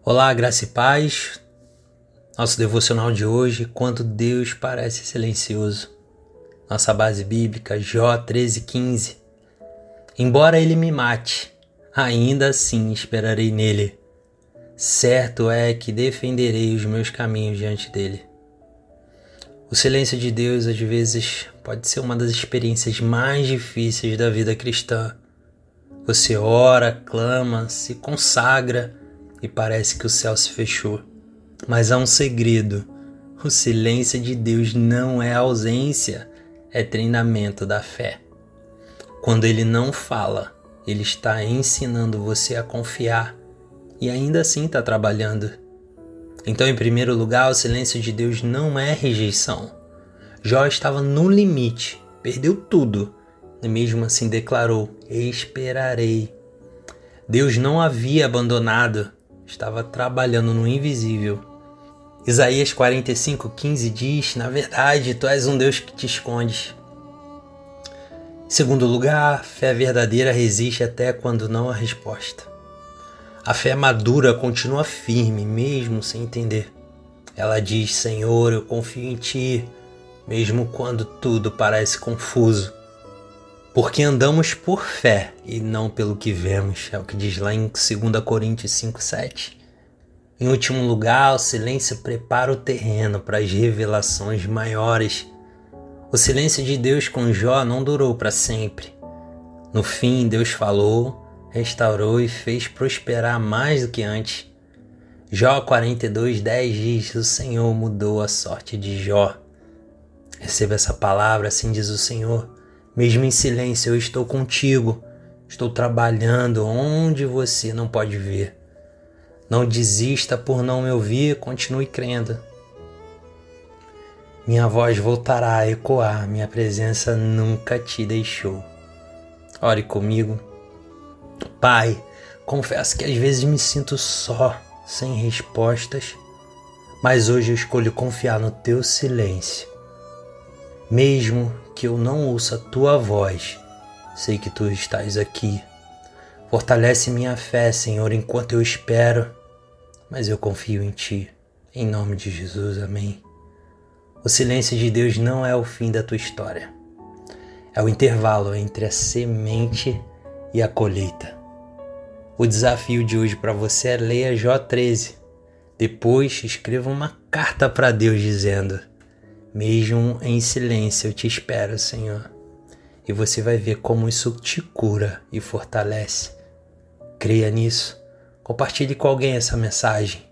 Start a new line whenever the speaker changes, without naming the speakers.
Olá, graça e paz. Nosso devocional de hoje, quando Deus parece silencioso. Nossa base bíblica, Jó 13:15. Embora ele me mate, ainda assim esperarei nele. Certo é que defenderei os meus caminhos diante dele. O silêncio de Deus, às vezes, pode ser uma das experiências mais difíceis da vida cristã. Você ora, clama, se consagra e parece que o céu se fechou. Mas há um segredo. O silêncio de Deus não é ausência, é treinamento da fé. Quando Ele não fala, Ele está ensinando você a confiar e ainda assim está trabalhando. Então, em primeiro lugar, o silêncio de Deus não é rejeição. Jó estava no limite, perdeu tudo e mesmo assim declarou: esperarei. Deus não havia abandonado, estava trabalhando no invisível. Isaías 45:15 diz: na verdade, tu és um Deus que te escondes. Em segundo lugar, a fé verdadeira resiste até quando não há resposta. A fé madura continua firme, mesmo sem entender. Ela diz: Senhor, eu confio em ti, mesmo quando tudo parece confuso. Porque andamos por fé e não pelo que vemos, é o que diz lá em 2 Coríntios 5:7. Em último lugar, o silêncio prepara o terreno para as revelações maiores. O silêncio de Deus com Jó não durou para sempre. No fim, Deus falou, restaurou e fez prosperar mais do que antes. Jó 42:10 diz: o Senhor mudou a sorte de Jó. Receba essa palavra, assim diz o Senhor. Mesmo em silêncio, eu estou contigo. Estou trabalhando onde você não pode ver. Não desista por não me ouvir, continue crendo. Minha voz voltará a ecoar, minha presença nunca te deixou. Ore comigo. Pai, confesso que às vezes me sinto só, sem respostas, mas hoje eu escolho confiar no teu silêncio. Mesmo que eu não ouça a tua voz, sei que tu estás aqui. Fortalece minha fé, Senhor, enquanto eu espero, mas eu confio em ti. Em nome de Jesus, amém. O silêncio de Deus não é o fim da tua história. É o intervalo entre a semente e a colheita. O desafio de hoje para você é ler Jó 13. Depois escreva uma carta para Deus dizendo: mesmo em silêncio eu te espero, Senhor. E você vai ver como isso te cura e fortalece. Creia nisso. Compartilhe com alguém essa mensagem.